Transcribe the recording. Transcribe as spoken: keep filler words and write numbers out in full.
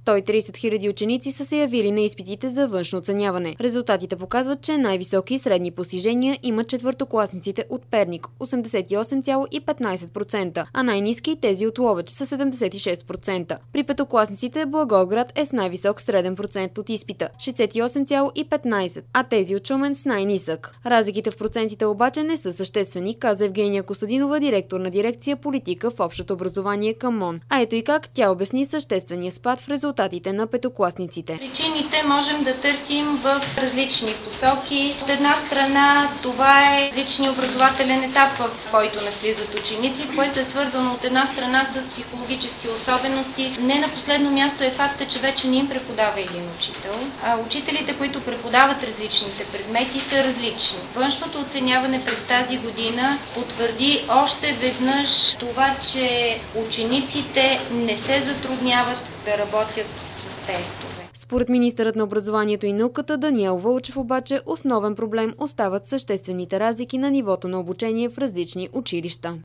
сто и тридесет хиляди ученици са се явили на изпитите за външно оценяване. Резултатите показват, че най-високи средни постижения имат четвъртокласниците от Перник – осемдесет и осем цяло и петнайсет процента, а най-ниски тези от Ловеч са седемдесет и шест процента. При петокласниците Благоевград е с най-висок среден процент от изпита – шейсет и осем цяло и петнайсет, а тези от Шумен с най-нисък. Разликите в процентите обаче не са съществени, каза Евгения Костадинова, директор на дирекция политика в общото образование към МОН. А ето и как тя обясни съществения спад в резултатите на петокласниците. Причините можем да търсим в различни посоки. От една страна това е различния образователен етап, в който навлизат ученици, което е свързано от една страна с психологически особености. Не на последно място е факта, че вече не им преподава един учител, а учителите, които преподават различните предмети, са различни. Външното оценяване през тази година потвърди още веднъж това, че учениците не се затрудняват да работят с тестове. Според министърът на образованието и науката Даниел Вълчев обаче основен проблем остават съществените разлики на нивото на обучение в различни училища.